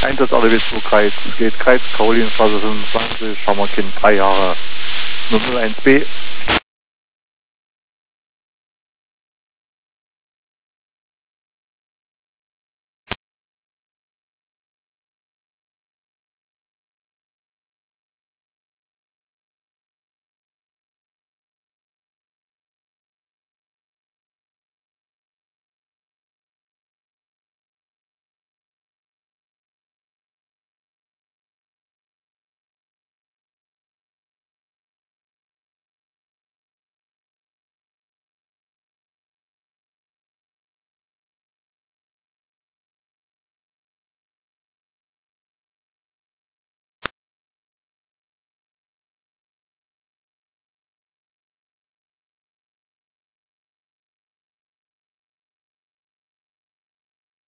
Einsatz LW2 Kreis. Geht Kreis, Karolinstraße 25, Schammerkind, 3 Jahre. 001B.